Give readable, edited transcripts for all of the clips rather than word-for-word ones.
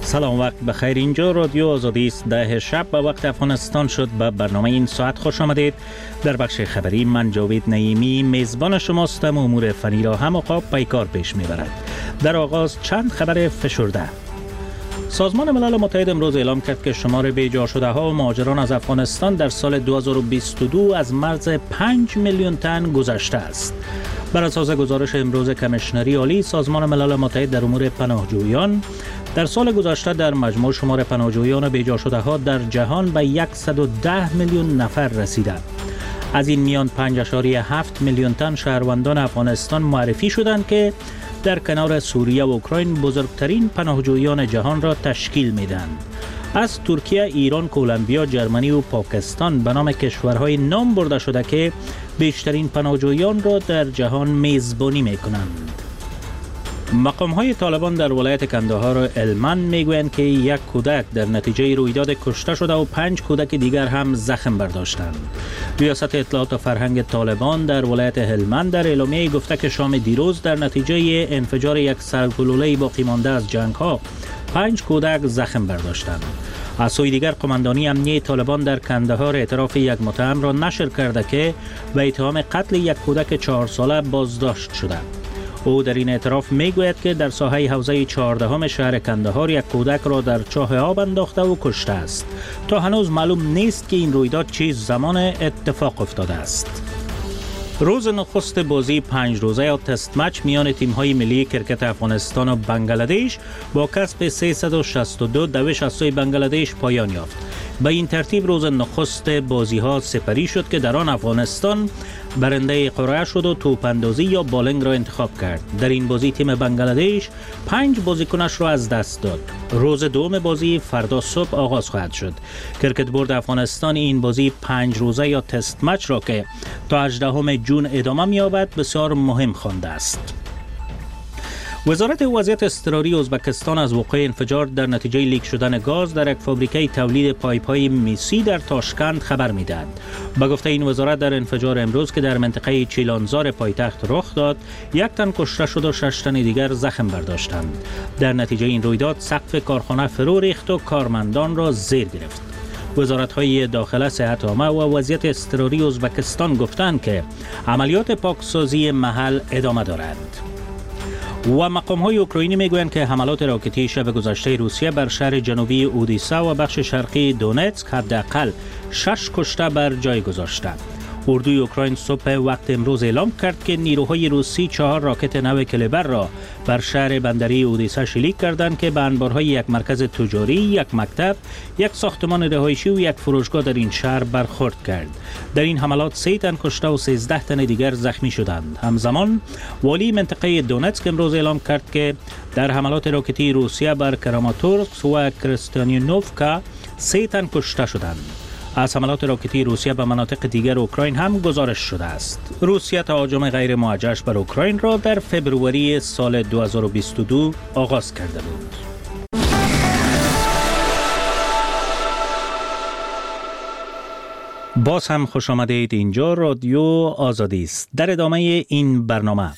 سلام، وقت بخیر. اینجا رادیو آزادی است. 10 شب به وقت افغانستان شد. به برنامه این ساعت خوش آمدید. در بخش خبری من جاوید نعیمی میزبان شماستم. امور فنی را هم و پیکار پیش میبرد. در آغاز چند خبر فشرده. سازمان ملل متحد امروز اعلام کرد که شمار بی‌جا شده ها و مهاجران از افغانستان در سال 2022 از مرز 5 میلیون تن گذشته است. بر اساس گزارش امروز کمیشنری عالی سازمان ملل متحد در امور پناهجویان، در سال گذشته در مجموع شمار پناهجویان بی‌جا شده ها در جهان به 110 میلیون نفر رسیده. از این میان 5.7 میلیون تن شهروندان افغانستان معرفی شدند که در کنار سوریه و اوکراین بزرگترین پناهجویان جهان را تشکیل میدهند. از ترکیه، ایران، کولومبیا، جرمنی و پاکستان به نام کشورهای نام برده شده که بیشترین پناهجویان را در جهان میزبانی میکنند. مقام‌های طالبان در ولایت کندهار هلمند میگویند که یک کودک در نتیجه رویداد کشته شده و 5 کودک دیگر هم زخم برداشتند. ریاست اطلاعات و فرهنگ طالبان در ولایت هلمند در اعلامیه گفته که شام دیروز در نتیجه انفجار یک سرگلوله باقی مانده از جنگ‌ها 5 کودک زخم برداشتند. از سوی دیگر قماندانی امنیه طالبان در کندهار اعتراف یک متهم را نشر کرده که به اتهام قتل یک کودک 4 ساله بازداشت شده. او در این اعتراف میگوید که در ساحه حوزه 14 شهر کندهار یک کودک را در چاه آب انداخته و کشته است. تا هنوز معلوم نیست که این رویداد چه زمان اتفاق افتاده است. روز نخست بازی 5 روزه یا تست مچ میان تیم‌های ملی کرکت افغانستان و بنگلادش با کسب 362 دوش از سوی بنگلادش پایان یافت. به این ترتیب روز نخست بازی‌ها سپری شد که در آن افغانستان برنده قرعه شد و توپ‌اندازی یا بالینگ را انتخاب کرد. در این بازی تیم بنگلادش 5 بازیکنش را از دست داد. روز دوم بازی فردا صبح آغاز خواهد شد. کرکت بورد افغانستان این بازی 5 روزه یا تست مچ را که تا 18 جون ادامه می‌یابد بسیار مهم خوانده است. وزارت وضعیت اضطراری ازبکستان از وقوع انفجار در نتیجه لیک شدن گاز در یک فابریکه تولید پایپ‌های میسی در تاشکند خبر می‌دهد. به گفته این وزارت در انفجار امروز که در منطقه چیلانزار پایتخت رخ داد، 1 تن کشته شد و 6 تن دیگر زخم برداشتند. در نتیجه این رویداد سقف کارخانه فرو ریخت و کارمندان را زیر گرفت. وزارت‌های داخله، صحت عامه و وضعیت اضطراری ازبکستان گفتند که عملیات پاکسازی محل ادامه دارد. و مقام‌های اوکراینی میگویند که حملات راکتی شب گذشته روسیه بر شهر جنوبی اودیسا و بخش شرقی دونتسک حداقل 6 کشته بر جای گذاشته. اردوی اوکراین صبح وقت امروز اعلام کرد که نیروهای روسی 4 راکت نو کلیبر را بر شهر بندری اودیسا شلیک کردند که به انبارهای یک مرکز تجاری، یک مکتب، یک ساختمان رهایشی و یک فروشگاه در این شهر برخورد کرد. در این حملات 3 تن کشته و 13 تن دیگر زخمی شدند. همزمان والی منطقه دونتسک امروز اعلام کرد که در حملات راکتی روسیه بر کراماتورسک و کرستیانوفکا 3 تن کشته شدند. از حملات راکتی روسیه به مناطق دیگر اوکراین هم گزارش شده است. روسیه تهاجم غیر موجهش بر اوکراین را در فبروری سال 2022 آغاز کرده بود. باز هم خوش آمدید. اینجا رادیو آزادی است. در ادامه این برنامه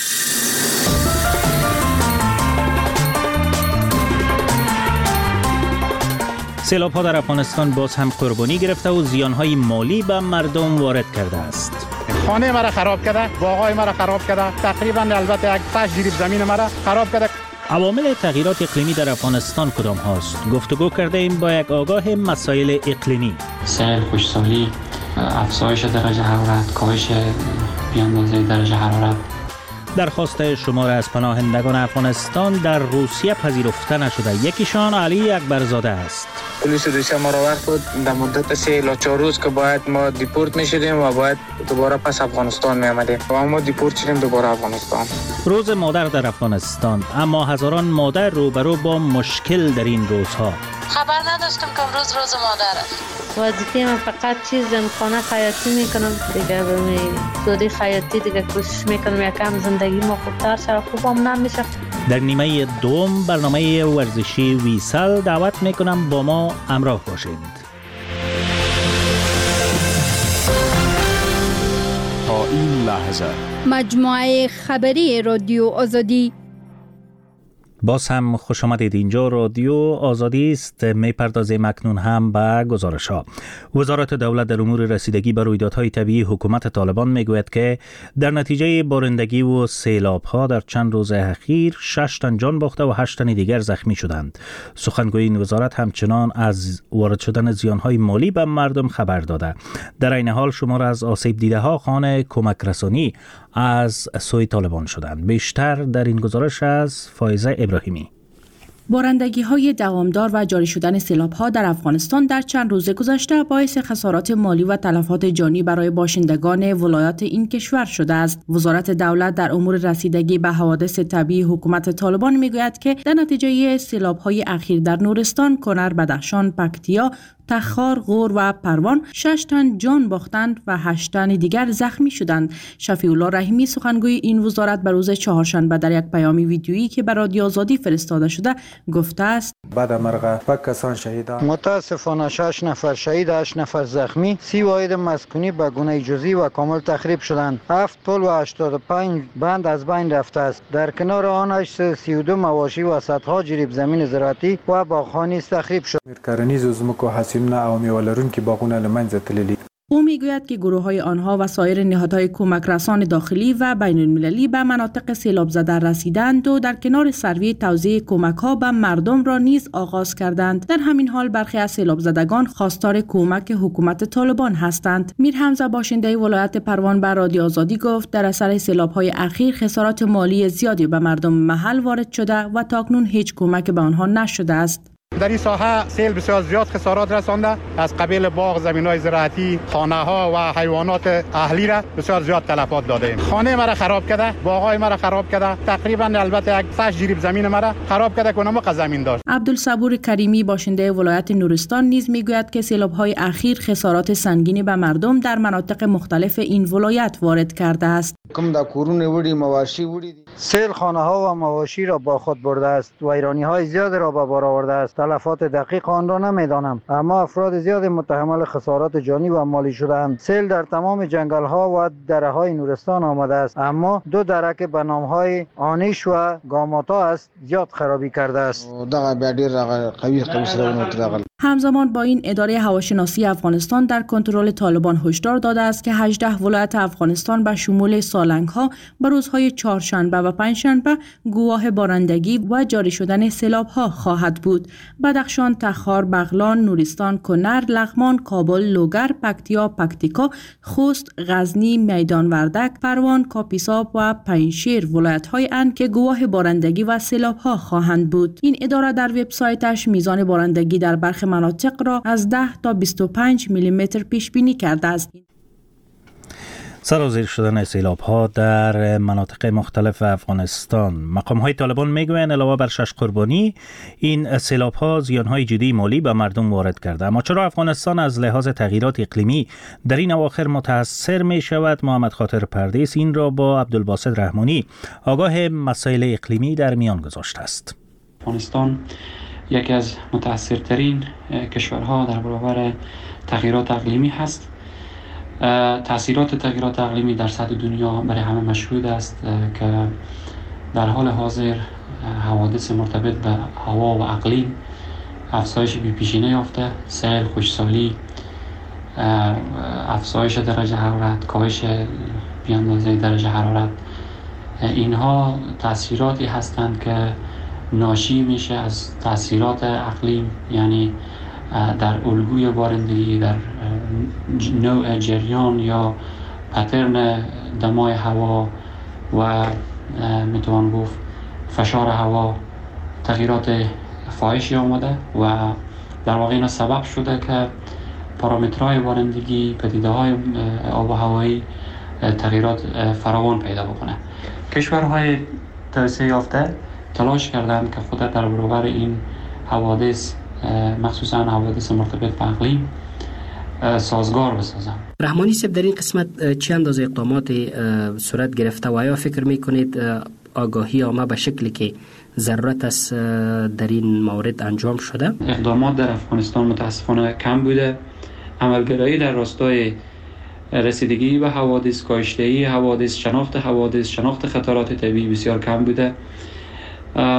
سیلاب‌ها در افغانستان باز هم قربانی گرفته و زیان‌های مالی به مردم وارد کرده است. خانه مرا خراب کرده، باغای مرا خراب کرده، تقریبا البته یک 8 جریب زمین مرا خراب کرده. عوامل تغییرات اقلیمی در افغانستان کدام هاست؟ گفتگو کرده ایم با یک آگاه مسائل اقلیمی. سیل، خشکسالی، افزایش درجه حرارت، کاهش بی‌اندازه درجه حرارت. درخواست شمار از پناهندگان افغانستان در روسیه پذیرفته نشده. یکیشان علی اکبرزاده است. پلیس روسیه ما را وقت بود در مدت 3 تا 4 روز که باید ما دیپورت میشدیم و باید دوباره پس افغانستان می آمدیم و ما دیپورت شدیم دوباره افغانستان. روز مادر در افغانستان، اما هزاران مادر روبرو با مشکل در این روزها. خبر نداشتم که امروز روز مادر است. وظیفه من فقط خانه خیاطی میکنم دیگه، به سودی خیاطی دیگه کوشش میکنم یکم زندگی ما خوبتر شه، خوبم نمیشه. در نیمه دوم برنامه ورزشی ویسال دعوت میکنم با ما همراه باشید. تا این لحظه مجموعه خبری رادیو آزادی. باز هم خوش آمدید. اینجا رادیو آزادی است. میپردازیم اکنون هم به گزارش ها. وزارت دولت در امور رسیدگی به رویدادهای طبیعی حکومت طالبان میگوید که در نتیجه بارندگی و سیلاب ها در چند روز اخیر 6 تن جان باخته و 8 تن دیگر زخمی شدند. سخنگوی این وزارت همچنان از وارد شدن زیانهای مالی به مردم خبر داده. در این حال شمار از آسیب دیده ها خانه کمک رسانی از سوی طالبان شدند. بیشتر در این گزارش از فایزه ابراهیمی. بارندگی‌های دوامدار و جاری شدن سیلاب‌ها در افغانستان در چند روز گذشته باعث خسارات مالی و تلفات جانی برای باشندگان ولایات این کشور شده است. وزارت دولت در امور رسیدگی به حوادث طبیعی حکومت طالبان میگوید که در نتیجه سیلاب‌های اخیر در نورستان، کنر، بدخشان، پکتیا، تخار، غور و پروان 6 تن جان باختند و 8 تن دیگر زخمی شدند. شفیع الله رحیمی سخنگوی این وزارت به روز چهارشنبه در یک پیام ویدیویی که به رادیو آزادی فرستاده شده گفته است: بعد مرغ و کسان شهیدان. متاسفانه 6 نفر شهید، 8 نفر زخمی، 30 واحد مسکونی به گونه جزئی و کامل تخریب شدند. 7 پل و 85 بند از بین رفته است. در کنار آن 832 مواشی و صدها جریب زمین زراعتی و باغخوانی تخریب شد. کرنیز زمکو حاصلونه او میوه‌لرونکي باغونه له منځه تللي. او میگوید که گروه‌های آنها و سایر نهادهای کمک رسان داخلی و بین المللی به مناطق سیلاب زده رسیدند و در کنار سروی توزیع کمک‌ها به مردم را نیز آغاز کردند. در همین حال برخی از سیلاب زدگان خواستار کمک حکومت طالبان هستند. میر حمزه باشنده ولایت پروان به رادیو آزادی گفت در اثر سیلاب‌های اخیر خسارات مالی زیادی به مردم محل وارد شده و تاکنون هیچ کمک به آنها نشده است. در این ساحه سیل بسیار زیاد خسارات رسانده. از قبیل باغ، زمین‌های زراعتی، خانه‌ها و حیوانات اهلی را بسیار زیاد تلفات داده. خانه مرا خراب کرده، باغ‌های مرا خراب کرده. تقریبا البته یک 6 جریب زمین مرا خراب کرده که نمک زمین داشت. عبدالصبور کریمی باشنده ولایت نورستان نیز میگوید که سیلاب‌های اخیر خسارات سنگینی به مردم در مناطق مختلف این ولایت وارد کرده است. کم دا کورونه وړي مواشی وړي سیل خانه‌ها و مواشی را با خود برده است. ویرانی‌های زیاد را به بار آورده است. تلفات دقیق آن را نمیدانم، اما افراد زیاد متحمل خسارات جانی و مالی شدند. سیل در تمام جنگل‌ها و دره‌های نورستان آمده است، اما 2 دره که به نام‌های آنیش و گاماتا است زیاد خرابی کرده است. همزمان با این اداره هواشناسی افغانستان در کنترل طالبان هشدار داده است که 18 ولایت افغانستان به شمول سالنگ‌ها به روزهای چهارشنبه و پنجشنبه گواه بارندگی و جاری شدن سیلاب‌ها خواهد بود. بدخشان، تخار، بغلان، نورستان، کنر، لغمان، کابل، لوگر، پکتیا، پکتیکا، خوست، غزنی، میدان وردک، پروان، کاپیسا و پنجشیر ولایت‌های اند که گواه بارندگی و سیلاب‌ها خواهند بود. این اداره در وبسایتش میزان بارندگی در برخی مناطق را از 10 تا 25 میلیمتر پیش بینی کرده است. سرازیر شدن سیلاب‌ها در مناطق مختلف افغانستان. مقام‌های طالبان میگویند علاوه بر 6 قربانی، این سیلاب‌ها زیان‌های جدی مالی به مردم وارد کرده. اما چرا افغانستان از لحاظ تغییرات اقلیمی در این اواخر متاثر می‌شود؟ محمد خاطر پردیس این را با عبدالباسط رحمانی آگاه مسائل اقلیمی در میان گذاشته است. افغانستان یکی از متاثرترین کشورها در برابر تغییرات اقلیمی هست. تأثیرات تغییرات اقلیمی در سطح دنیا برای همه مشهود است که در حال حاضر حوادث مرتبط به هوا و اقلیم افزایش بی‌پیشینه یافته. سیل، خشکسالی، افزایش درجه حرارت، کاهش بی‌اندازه درجه حرارت، اینها تأثیراتی هستند که ناشی میشه از تأثیرات اقلیم، یعنی در الگوی بارندگی، در نوع جریان یا پترن دمای هوا و میتوان گفت فشار هوا تغییرات فاحشی آمده و در واقع اینا سبب شده که پارامترهای بارندگی، پدیده‌های آب و هوایی تغییرات فراوان پیدا بکنه. کشورهای توسعه یافته تلاش کردند که خود در برابر این حوادث، مخصوصا حوادث مرتبط به اقلیم، سازگار بسازند. رحمانی صاحب، در این قسمت چه اندازه اقدامات صورت گرفته و آیا فکر میکنید آگاهی عامه به شکلی که ضرورت است در این مورد انجام شده؟ اقدامات در افغانستان متاسفانه کم بوده. عملگرایی در راستای رسیدگی به حوادث، کاهش‌دهی حوادث، شناخت حوادث، شناخت خطرات طبیعی بسیار کم بوده.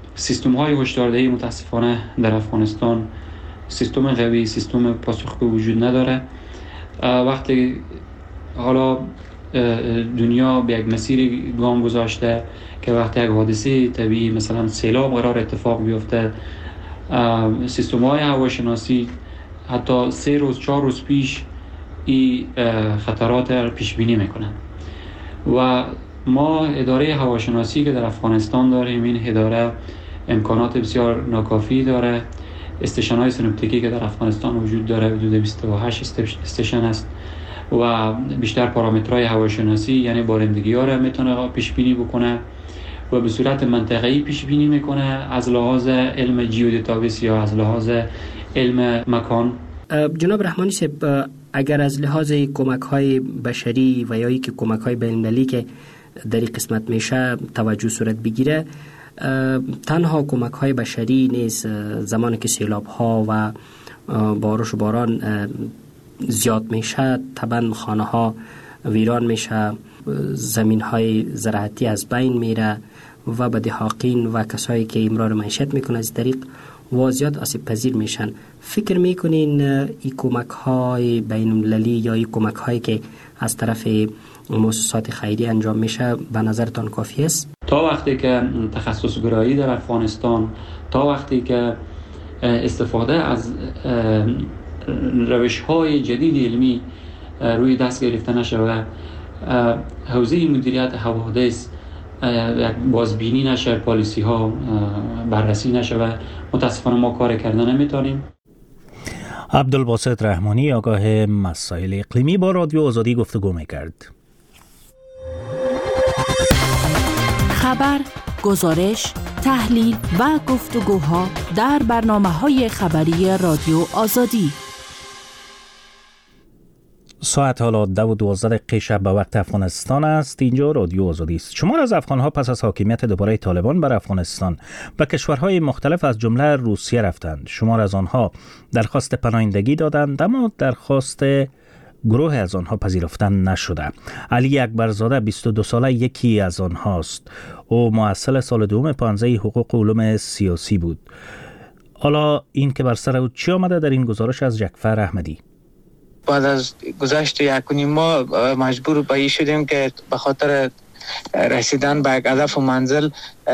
سیستم های هشداردهی متاسفانه در افغانستان سیستم قوی، سیستم پاسخگو وجود نداره. وقتی حالا دنیا به یک مسیر گام گذاشته که وقتی یک حادثه طبیعی مثلا سیلاب قرار اتفاق بیفته، سیستم های هواشناسی حتی 3 روز 4 روز پیش این خطرات را پیش بینی میکنن و ما اداره هواشناسی که در افغانستان داریم، این اداره امکانات بسیار ناکافی داره. استیشن های سینوپتیکی که در افغانستان وجود داره حدود 28 استیشن است و بیشتر پارامترهای هواشناسی یعنی بارندگی ها را میتونه پیش بینی بکنه و به صورت منطقه‌ای پیش بینی میکنه از لحاظ علم جیودیتابیس یا از لحاظ علم مکان. جناب رحمانی صاحب، اگر از لحاظ کمک‌های بشری و یا که کمک‌های بین‌المللی که در این قسمت میشه توجه صورت بگیره، تنها کمک‌های بشری نیست. زمانی که سیلاب‌ها و بارش و باران زیاد میشه، طبعا خانه‌ها ویران میشه، زمین‌های زراعتی از بین میره و به دهاقین و کسایی که امرار معیشت میکنه از طریق و زیاد آسیب پذیر میشن. فکر میکنین این کمک‌های بین‌المللی یا این کمک‌هایی که از طرف مؤسسات خیری انجام میشه به نظرتان کافی است؟ تا وقتی که تخصص گرایی در افغانستان، تا وقتی که استفاده از روش‌های جدید علمی روی دست گرفته نشود، حوزه مدیریت حوادث یک بازبینی نشه، پالیسی ها بررسی نشه، متاسفانه ما کار کردن نمیتونیم. عبدالباسط رحمانی آگاه مسائل اقلیمی با رادیو آزادی گفتگو میکرد. خبر، گزارش، تحلیل و گفتگوها در برنامه‌های خبری رادیو آزادی. ساعت حالا 12:12 شب به وقت افغانستان است. اینجا رادیو آزادی است. شمار از افغان‌ها پس از حاکمیت دوباره طالبان بر افغانستان به کشورهای مختلف از جمله روسیه رفتند. شمار از آنها درخواست پناهندگی دادند، اما درخواست گروه از آنها پذیرفته نشده. علی اکبرزاده 22 ساله یکی از آنهاست. او محصل سال دوم 15 حقوق و علوم سیاسی بود. حالا این که بر سر او چی آمده در این گزارش از جعفر احمدی. بعد از گذشت 1.5 ماه مجبور به این شدیم که به خاطر رسیدن به یک هدف و منزل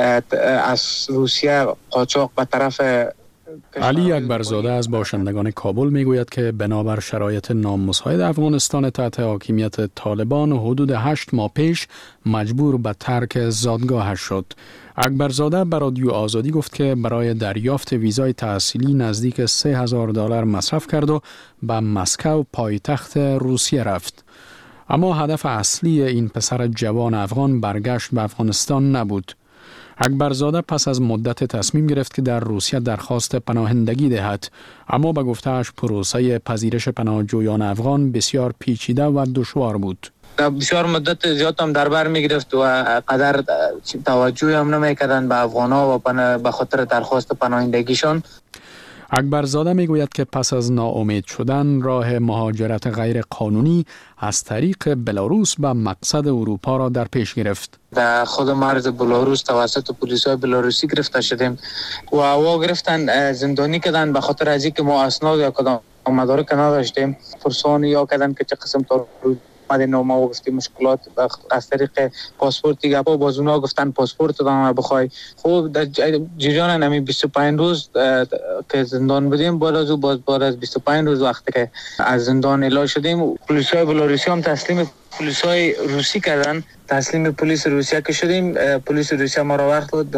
از روسیه قاچاق به طرف علی اکبرزاده از باشندگان کابل میگوید که بنابر شرایط نامساعد افغانستان تحت حاکمیت طالبان حدود 8 ماه پیش مجبور به ترک زادگاهش شد. اکبرزاده به رادیو آزادی گفت که برای دریافت ویزای تحصیلی نزدیک $3,000 مصرف کرد و به مسکو پایتخت روسیه رفت. اما هدف اصلی این پسر جوان افغان برگشت به افغانستان نبود. اکبرزاده پس از مدت تصمیم گرفت که در روسیه درخواست پناهندگی دهد، اما به گفته‌اش پروسه پذیرش پناهجویان افغان بسیار پیچیده و دشوار بود. بسیار مدت زیاد هم در بر میگرفت و قدر توجه هم نمیکردن به افغان‌ها و به خاطر درخواست پناهندگیشان. اکبرزاده میگوید که پس از ناامید شدن راه مهاجرت غیر قانونی از طریق بلاروس به مقصد اروپا را در پیش گرفت. در خود مرز بلاروس توسط پلیس‌های بلاروسی گرفته شدیم و هوا گرفتن، زندانی کردن به خاطر از اینکه ما اسناد یا کدام مدارک نداشتیم. پرسان یا کردن که چه قسم تا مدن ما گفتیم مشکلات از طریق پاسپورت دیگه باز اونا گفتن پاسپورت دادن بخوای. خب در جریان همین 25 روز که زندان بودیم، بعد از 25 روز وقتی که از زندان اعلام شدیم، پلیس‌های بلاروسی هم تسلیم پلیس‌های روسی کردن. تسلیم پلیس روسیه که شدیم، پلیس روسیه ما را وقت داد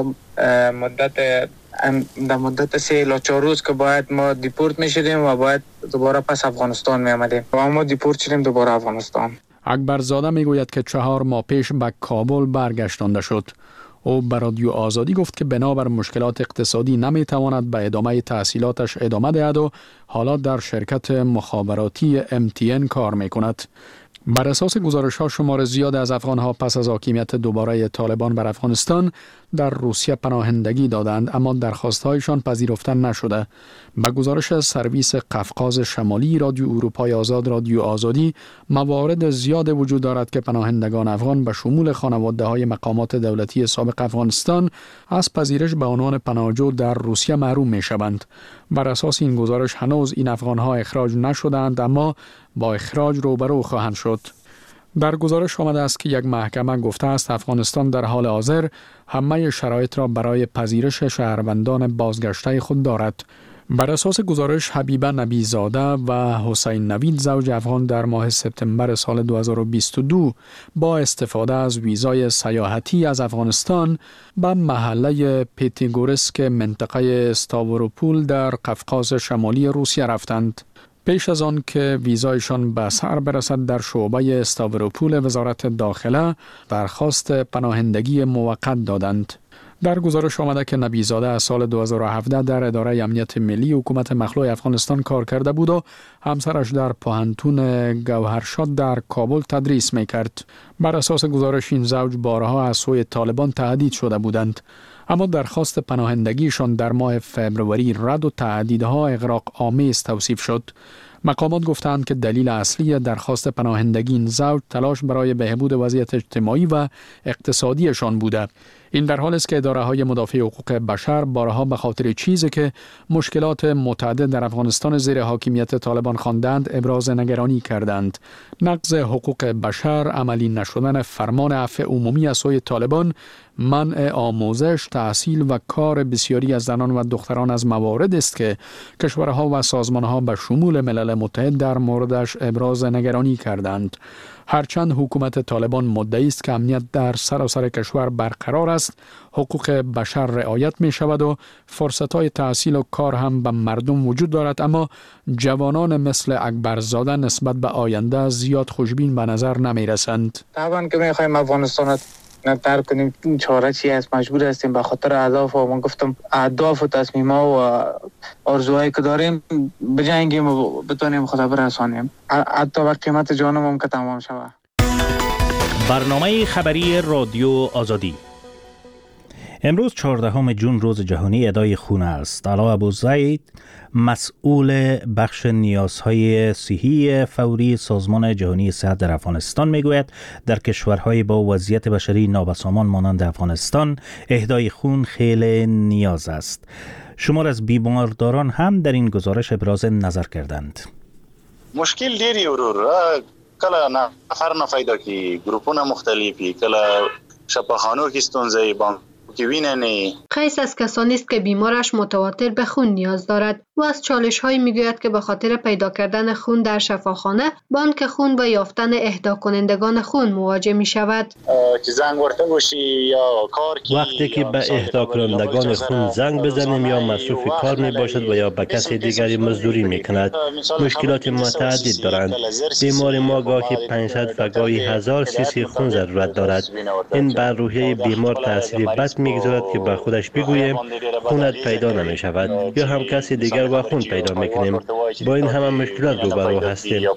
در مدت 3 تا 4 روز که باید ما دیپورت می شدیم و باید دوباره پس افغانستان می آمدیم و ما دیپورت شدیم دوباره افغانستان. اکبرزاده می گوید که 4 ماه پیش به کابل برگشتانده شد. او به رادیو آزادی گفت که بنابر مشکلات اقتصادی نمی تواند به ادامه تحصیلاتش ادامه دهد و حالا در شرکت مخابراتی MTN کار می کند. بر اساس گزارش‌ها شمار زیاد از افغان‌ها پس از حاکمیت دوباره طالبان بر افغانستان در روسیه پناهندگی دادند اما درخواست‌هایشان پذیرفته نشده. به گزارش سرویس قفقاز شمالی رادیو اروپای آزاد رادیو آزادی، موارد زیاد وجود دارد که پناهندگان افغان به شمول خانواده‌های مقامات دولتی سابق افغانستان از پذیرش به عنوان پناهجو در روسیه محروم می‌شوند. بر اساس این گزارش هنوز این افغان‌ها اخراج نشدند اما با اخراج روبرو خواهند شد. در گزارش آمده است که یک محکمه گفته است افغانستان در حال حاضر همه شرایط را برای پذیرش شهروندان بازگشته خود دارد. بر اساس گزارش حبیبه نبیزاده و حسین نوید زوج افغان در ماه سپتامبر سال 2022 با استفاده از ویزای سیاحتی از افغانستان به محله پیتیگورسک منطقه استاوروپول در قفقاز شمالی روسیه رفتند. پیش از آن که ویزایشان به سر برسد در شعبه استاوروپول وزارت داخله درخواست پناهندگی موقت دادند. در گزارش آمده که نبیزاده از سال 2017 در اداره امنیت ملی حکومت مخلوع افغانستان کار کرده بود و همسرش در پوهنتون گوهرشاد در کابل تدریس میکرد. بر اساس گزارش این زوج بارها از سوی طالبان تهدید شده بودند، اما درخواست پناهندگیشان در ماه فبروری رد و تهدیدها اغراق آمیز توصیف شد. مقامات گفتند که دلیل اصلی درخواست پناهندگی این زوج تلاش برای بهبود وضعیت اجتماعی و اقتصادیشان بوده. این در حالی است که اداره‌های مدافع حقوق بشر بارها به خاطر چیزی که مشکلات متعدد در افغانستان زیر حاکمیت طالبان خواندند ابراز نگرانی کردند. نقض حقوق بشر، عملی نشدن فرمان عفو عمومی از سوی طالبان، منع آموزش، تحصیل و کار بسیاری از زنان و دختران از موارد است که کشورها و سازمانها به شمول ملل متحد در موردش ابراز نگرانی کردند. هرچند حکومت طالبان مدعی است که امنیت در سراسر کشور برقرار است، حقوق بشر رعایت می شود و فرصت‌های تحصیل و کار هم به مردم وجود دارد، اما جوانان مثل اکبرزاده نسبت به آینده زیاد خوشبین به نظر نمی رسند. طبعا که می خواهیم افغانستان نتر کنیم، چاره چی است؟ مجبور هستیم به خاطر اهداف و من گفتم اهداف و تصمیم‌ها و آرزوهایی که داریم بجنگیم و بتونیم خدا برسانیم، حتی بر قیمت جانم هم که تمام شود. برنامه خبری رادیو آزادی امروز 14 جون روز جهانی اهدای خون است. علا ابوزید مسئول بخش نیازهای صحی فوری سازمان جهانی صحت در افغانستان میگوید در کشورهای با وضعیت بشری نابسامان مانند افغانستان اهدای خون خیلی نیاز است. شمار از بیمارداران هم در این گزارش ابراز نظر کردند. مشکل دیری ورور کله نفر نفیدا کی گروپونه مختلفی کله شفاخانو کی ستونزه بانک قیس از کسانی است که بیمارش متواتر به خون نیاز دارد. او از چالش‌هایی میگوید که به خاطر پیدا کردن خون در شفاخانه، بانک خون و یافتن اهدا کنندگان خون مواجه می‌شود. وقتی که به اهدا کنندگان خون زنگ بزنیم یا مصروف کار میباشد و یا به کسی دیگری مزدوری میکند، مشکلات متعدد دارند. بیمار ما گاهی 500 و گاهی 1000 سیسی خون ضرورت دارد. این بر روحیه بیمار تاثیر بد میگذارد که با خودش بگوییم خونت پیدا نمیشود یا هم کسی دیگر با خون پیدا میکنیم. با این همه مشکلات روبرو هستیم.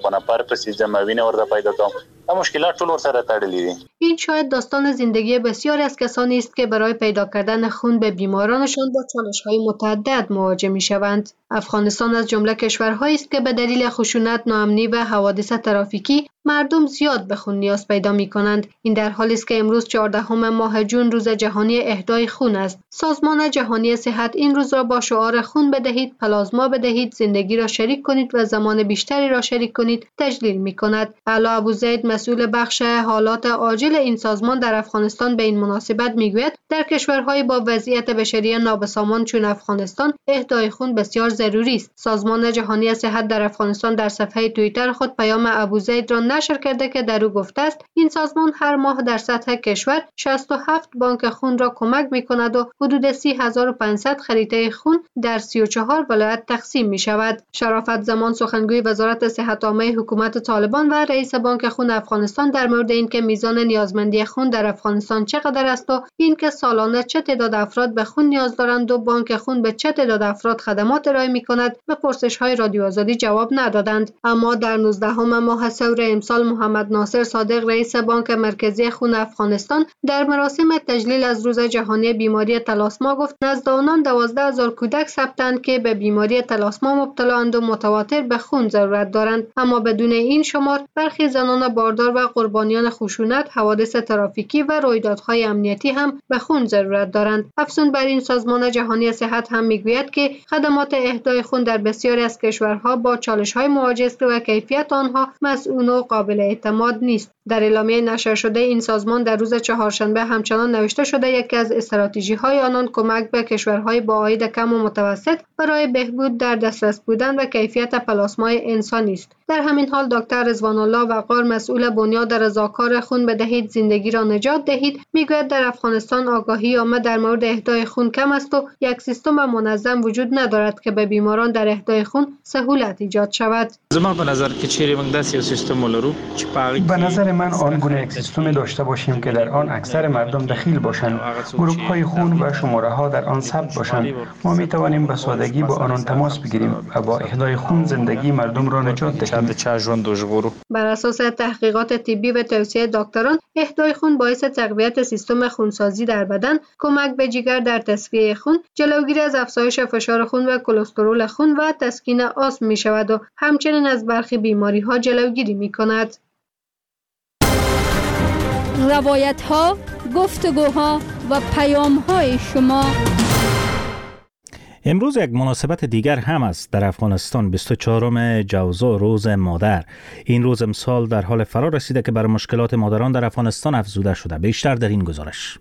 این شاید داستان زندگی بسیاری از کسانی است که برای پیدا کردن خون به بیمارانشان با چالش‌های متعدد مواجه می‌شوند. افغانستان از جمله کشورهایی است که به دلیل خشونت، ناامنی و حوادث ترافیکی مردم زیاد به خون نیاز پیدا می‌کنند. این در حالی است که امروز 14 ماه جون روز جهانی اهدای خون است. سازمان جهانی صحت این روز را با شعار خون بدهید، پلازما بدهید، زندگی را شریک کنید و زمان بیشتری را شریک کنید تجلیل می‌کند. علا ابوزید مسئول بخش حالات عاجل این سازمان در افغانستان به این مناسبت میگوید در کشورهای با وضعیت بشری نابسامان چون افغانستان اهدای خون بسیار ضروری است. سازمان جهانی صحت در افغانستان در صفحه توییتر خود پیام ابوزید را نشر کرده که در او گفته است این سازمان هر ماه در سطح کشور 67 بانک خون را کمک می‌کند و حدود 30500 خریطه خون در 34 ولایت تقسیم می‌شود. شرافت زمان سخنگوی وزارت صحت عامه حکومت طالبان و رئیس بانک خون افغانستان افغانستان در مورد اینکه میزان نیازمندی خون در افغانستان چقدر است و اینکه سالانه چه تعداد افراد به خون نیاز دارند و بانک خون به چه تعداد افراد خدمات ارائه می‌کند به پرسش‌های رادیو آزادی جواب ندادند. اما در 19 ماه سور امسال محمد ناصر صادق رئیس بانک مرکزی خون افغانستان در مراسم تجلیل از روز جهانی بیماری تلاسما گفت نزد آنان 12,000 کودک ثبتند که به بیماری تلاسما مبتلااند و متواتر به خون ضرورت دارند. اما بدون این شمار برخی زنان باردار و قربانیان خشونت، حوادث ترافیکی و رویدادهای امنیتی هم به خون ضرورت دارند. افزون بر این سازمان جهانی صحت هم میگوید که خدمات اهدای خون در بسیاری از کشورها با چالش‌های مواجه است و کیفیت آنها مسئول و قابل اعتماد نیست. در اعلامیه نشر شده این سازمان در روز چهارشنبه همچنان نوشته شده یکی از استراتژی‌های آنان کمک به کشورهای با عاید کم و متوسط برای بهبود در دسترس بودن و کیفیت پلاسمای انسانی است. در همین حال دکتر رضوان الله وقار مسئول بنیاد رضاکار خون بدهید زندگی را نجات دهید میگوید در افغانستان آگاهی عامه در مورد اهدای خون کم است و یک سیستم منظم وجود ندارد که به بیماران در اهدای خون سهولت ایجاد شود. زما به نظر که چیرې موږ داسې یو سیستم ولرو چې به نظر من آن گونه یک سیستم داشته باشیم که در آن اکثر مردم دخیل باشند، گروه‌های خون و شماره‌ها در آن ثبت باشند. ما می توانیم به سادگی با آنان تماس بگیریم و با اهدای خون زندگی مردم را نجات دهیم. بر اساس تحقیقات طبی و توصیه دکتران، اهدای خون باعث تقویت سیستم خونسازی در بدن، کمک به جگر در تصفیه خون، جلوگیری از افزایش فشار خون و کلسترول خون و تسکین آسم می شود و همچنین از برخی بیماری ها جلوگیری می کند. روایت ها، گفتگوها و پیام های شما. امروز یک مناسبت دیگر هم است در افغانستان، 24 جوزا، روز مادر. این روز امسال در حال فرا رسیده که بر مشکلات مادران در افغانستان افزوده شده. بیشتر در این گزارش.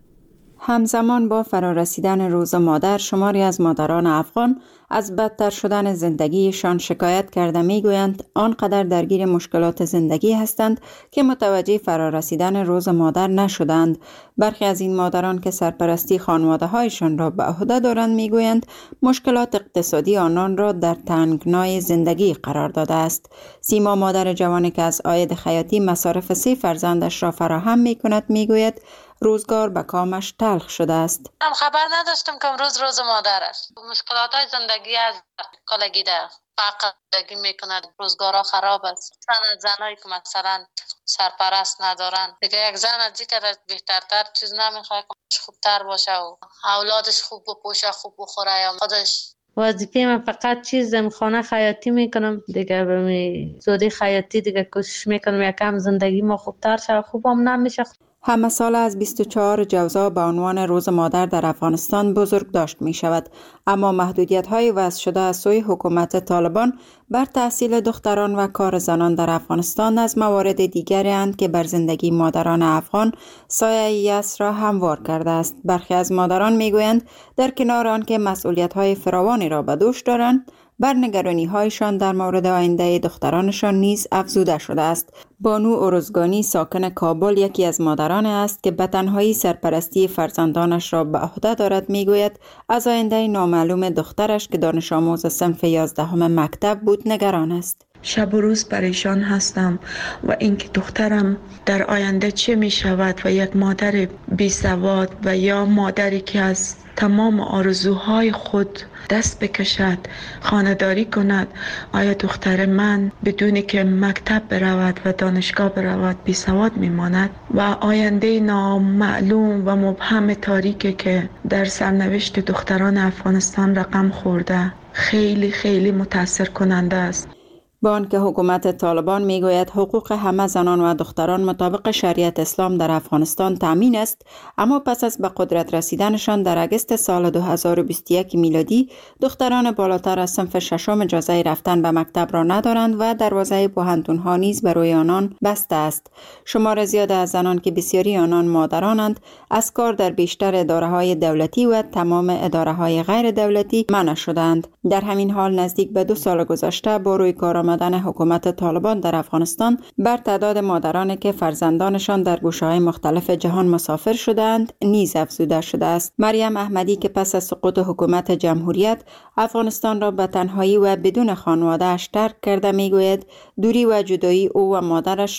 همزمان با فرارسیدن روز مادر، شماری از مادران افغان از بدتر شدن زندگیشان شکایت کرده میگویند آنقدر درگیر مشکلات زندگی هستند که متوجه فرارسیدن روز مادر نشدند. برخی از این مادران که سرپرستی خانواده‌هایشان را به عهده دارند میگویند مشکلات اقتصادی آنان را در تنگنای زندگی قرار داده است. سیما مادر جوانی که از عاید خیاطی مصارف 3 فرزندش را فراهم میکند میگوید روزگار به کامش تلخ شده است. من خبر نداشتم که امروز روز مادر است. مشکلات های زندگی از کالگی ده فقط زندگی میکند، روزگارها خراب است. زنایی که مثلا سرپرست ندارن دیگه، یک زن از دیگر بهترتر چیز نمیخواد که خوبتر باشه و اولادش خوب بپوشه، خوب بخوره یا خودش. وظیفه من فقط چیزم خانه خیاطی میکنم دیگه، به زودی خیاطی دیگه کوشش میکنم یکم زندگی ما خوبتر شه. خوبم نمیشه. همه سال از 24 جوزا به عنوان روز مادر در افغانستان بزرگ داشت می شود، اما محدودیت‌های وضع شده از سوی حکومت طالبان بر تحصیل دختران و کار زنان در افغانستان از موارد دیگری اند که بر زندگی مادران افغان سایه یأس را هموار کرده است. برخی از مادران می گویند در کنار آن که مسئولیت‌های فراوانی را به دوش دارند، بر نگرانی‌هایشان در مورد آینده دخترانشان نیز افزوده شده است. بانو ارزگانی ساکن کابل یکی از مادران است که به تنهایی سرپرستی فرزندانش را به عهده دارد. میگوید از آینده نامعلوم دخترش که دانش آموز صنف 11 مکتب بود نگران است. شب و روز پریشان هستم و اینکه دخترم در آینده چه می شود و یک مادر بی سواد و یا مادری که از تمام آرزوهای خود دست بکشد، خانه‌داری کند، آیا دختر من بدونی که مکتب برود و دانشگاه برود بی سواد میماند و آینده نامعلوم و مبهم تاریکی که در سرنوشت دختران افغانستان رقم خورده خیلی خیلی متاثر کننده است. با آنکه حکومت طالبان میگوید حقوق همه زنان و دختران مطابق شریعت اسلام در افغانستان تامین است، اما پس از به قدرت رسیدنشان در اگست سال 2021 میلادی دختران بالاتر از صنف 6 اجازه رفتن به مکتب را ندارند و دروازه پوهنتون‌ها نیز برای آنان بسته است. شمار زیاد از زنان که بسیاری آنان مادرانند از کار در بیشتر اداره‌های دولتی و تمام اداره‌های غیر دولتی منع شدند. در همین حال نزدیک به 2 سال گذشته با روی کار آمدن حکومت طالبان در افغانستان بر تعداد مادرانی که فرزندانشان در گوشه‌های مختلف جهان مسافر شدند نیز افزوده شده است. مریم احمدی که پس از سقوط حکومت جمهوریت افغانستان را به تنهایی و بدون خانواده‌اش ترک کرده میگوید دوری و جدایی او و مادرش را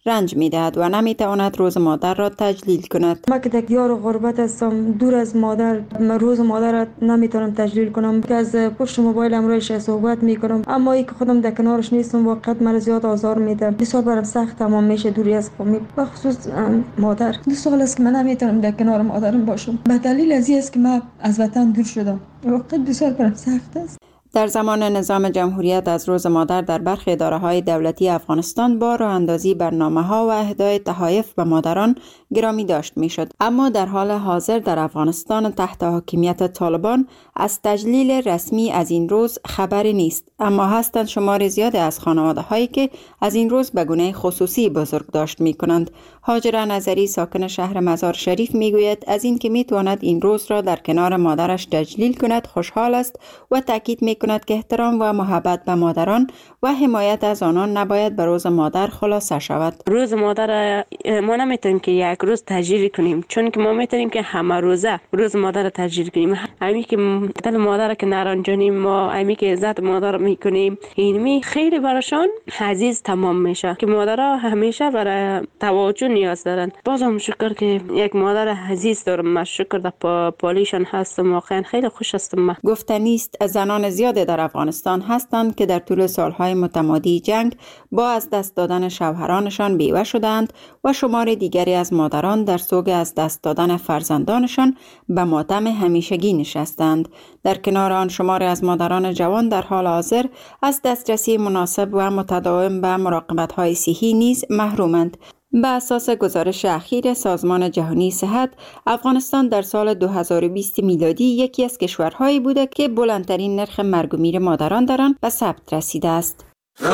رنج می‌دهد و نمی‌تواند روز مادر را تجلیل کند. من که در دیار غربت هستم، دور از مادر، روز مادر را نمیتونم تجلیل کنم که از پشت موبایلم رویش صحبت میکنم، اما ای که خودم در کنارش نیستم واقعا مرا زیاد آزار میده. بسیار برام سخت تمام میشه دوری از قومی، به خصوص مادر. 2 سال است که من نمیتونم در کنار مادرم باشم به دلیل از این است که من از وطن دور شدم. واقعا بسیار برام سخت است. در زمان نظام جمهوریت از روز مادر در برخی اداره‌های دولتی افغانستان با راه اندازی برنامه‌ها و اهدای تحایف به مادران گرامی داشت می‌شد، اما در حال حاضر در افغانستان تحت حاکمیت طالبان از تجلیل رسمی از این روز خبری نیست، اما هستند شمار زیادی از خانواده‌هایی که از این روز به گونه خصوصی بزرگداشت می‌کنند. هاجر نظری ساکن شهر مزار شریف می‌گوید از اینکه می‌تواند این روز را در کنار مادرش تجلیل کند خوشحال است و تاکید می‌کند که احترام و محبت به مادران و حمایت از آنان نباید به روز مادر خلاصه شود. روز مادر ما نمیتونیم که یک روز تجلیل کنیم، چون که ما میتونیم که همه روزه روز مادر را تجلیل کنیم. همین که دل مادر که نرنجانیم، ما همین که عزت مادر میکنیم، اینمی خیلی براشان عزیز تمام میشه که مادرها همیشه برای توجه نیاز دارن. بازم شکر که یک مادر عزیز دارم، من شکر در پالیشان هستم، واقعا خیلی خوش هستم. گفتنی است زنان زیادی در افغانستان هستند که در طول سالهای متمادی جنگ با از دست دادن شوهرانشان بیوه شدند و شمار دیگری از مادران در سوگ از دست دادن فرزندانشان به ماتم همیشگی نشستند. در کنار آن شماری از مادران جوان در حال حاضر از دسترسی مناسب و متداوم به مراقبت‌های صحی نیز محرومند. به اساس گزارش اخیر سازمان جهانی صحت، افغانستان در سال 2020 میلادی یکی از کشورهایی بوده که بلندترین نرخ مرگ و میر مادران در آن به ثبت رسیده است.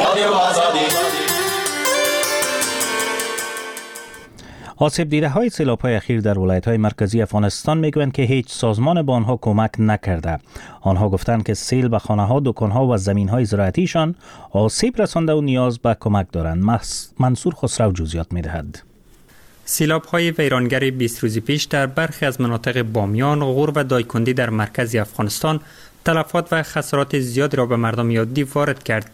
آسیب دیده های سیلاب های اخیر در ولایت های مرکزی افغانستان میگویند که هیچ سازمان به آنها کمک نکرده. آنها گفتند که سیل به خانه ها، دکان ها و زمین های زراعتیشان آسیب رسانده و نیاز به کمک دارند. منصور خسرو جزئیات میدهد. سیلاب های ویرانگر 20 روز پیش در برخی از مناطق بامیان، غور و دایکندی در مرکز افغانستان تلفات و خسارات زیادی را به مردم عادی وارد کرد.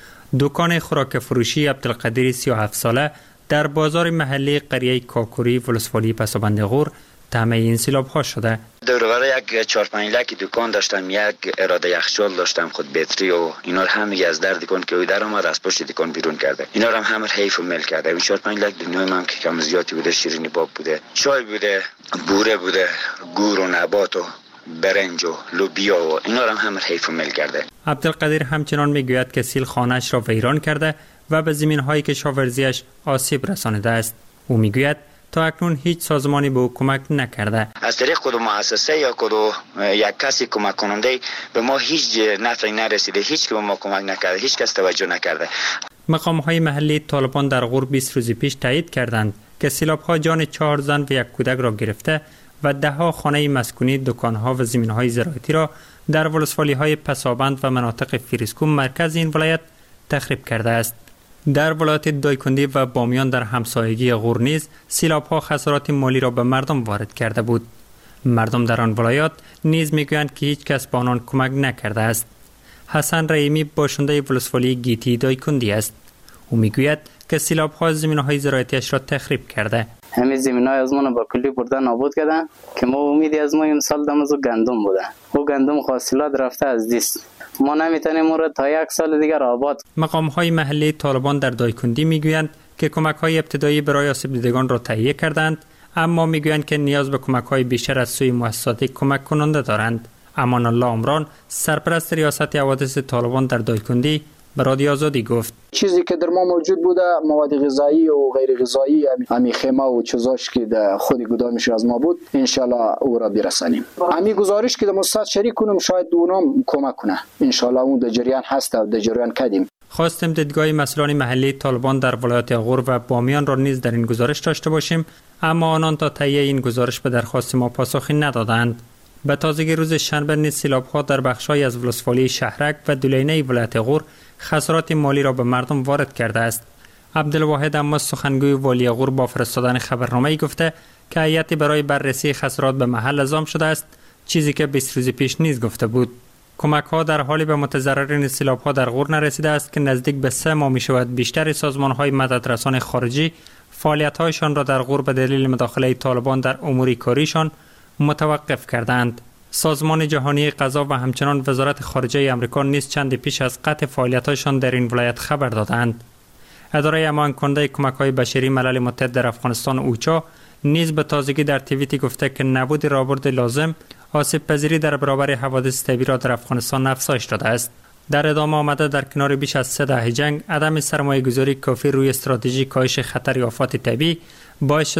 دکان خوراک فروشی عبدالقادر 37 ساله در بازار محلی قریه کاکوری ولسوالی پسابند غور تهمه این سیلاب ها شده. دوربر یک 4-5 لک دکان داشتم، یک اراده یخچال داشتم، خود بطری و اینا رو هم از در دکان که او در اومد از پشت دکان بیرون کرده. اینا رو هم حیف و مل کرده. این 4-5 لک دنیای من که کم زیادی بوده، شیرینی باب بوده، چای بوده، بوره بوده، گور و نبات و برنج و لوبیا و اینا رو هم حیف و مل کرده. عبدالقادر همچنان میگوید که سیل خانه‌اش را ویران کرده و به زمین‌های کشاورزیش آسیب رسانیده است. او میگوید تا اکنون هیچ سازمانی به او کمک نکرده. از طریق کدوم مؤسسه یا کدوم یک کسی کمک کننده به ما هیچ نفعی نرسیده، هیچ که به ما کمک نکرده، هیچ کس توجه نکرده. مقام‌های محلی طالبان در غور 20 روز پیش تایید کردند که سیلاب‌ها جان 4 زن و یک کودک را گرفته و 10 خانه مسکونی، دکان‌ها و زمین‌های زراعتی را در ولسوالی‌های پسابند و مناطق فیروزکوه مرکز این ولایت تخریب کرده است. در ولایت دایکندی و بامیان در همسایگی غور نیز سیلاب‌ها خسارات مالی را به مردم وارد کرده بود. مردم در آن ولایات نیز میگویند که هیچ کس به آنان کمک نکرده است. حسن رحیمی باشنده ولسوالی گیتی دایکندی است. او میگوید که سیلاب‌ها زمین‌های زراعتیش را تخریب کرده. همه زمین‌های از ما با کلی بردن نابود کردن که ما امیدی از ما این سال دمازو گندم بوده. او گندم حاصلات رفته از دست. ما نمیتونیم اون را تا 1 سال دیگر آباد. مقام‌های محلی طالبان در دایکندی میگویند که کمک‌های ابتدایی برای آسیب دیدگان را تهیه کردند، اما میگویند که نیاز به کمک‌های بیشتر از سوی مؤسسات کمک کننده دارند. امان الله عمران، سرپرست ریاست حوادث طالبان در دایکندی، به رادیو آزادی گفت چیزی که در ما موجود بوده مواد غذایی و غیر غذایی، همین خیمه و چیزاش که در خود گدامش از ما بود، ان شاء الله او را برسانیم. همین گزارش که در مستند شریک کنم، شاید اونام کمک کنه. ان شاء الله اون در جریان هست و در جریان کردیم. خواستیم دیدگاه مسئولان محلی طالبان در ولایت غور و بامیان را نیز در این گزارش داشته باشیم، اما آنان تا تهیه این گزارش به درخواست ما پاسخی ندادند. به تازگی روز شنبه نیز سیلاب‌ها در بخش‌های از ولسوالی شهرک و دولینه ولایت غور خسارات مالی را به مردم وارد کرده است. عبدالواحد اما سخنگوی والی غور با فرستادن خبرنامه‌ای گفته که هیئتی برای بررسی خسارات به محل اعزام شده است، چیزی که 20 روز پیش نیز گفته بود. کمک ها در حالی به متضررین سیلاب ها در غور نرسیده است که نزدیک به 3 ماه می شود بیشتر سازمان های مددرسان خارجی فعالیت هایشان را در غور به دلیل مداخله طالبان در امور کاریشان متوقف کردند. سازمان جهانی غذا و همچنان وزارت خارجه آمریکا نیز چند پیش از قطع فعالیت‌هایشان در این ولایت خبر دادند. اداره امان کننده کمک‌های بشری ملل متحد در افغانستان اوچا نیز به تازگی در توییتی گفته که نبود راهبرد لازم آسیب پذیری در برابر حوادث طبیعی را در افغانستان افزایش داده است. در ادامه آمده در کنار بیش از 3 دهه جنگ عدم سرمایه‌گذاری کافی روی استراتژی کاهش خطر آفات طبیعی باعث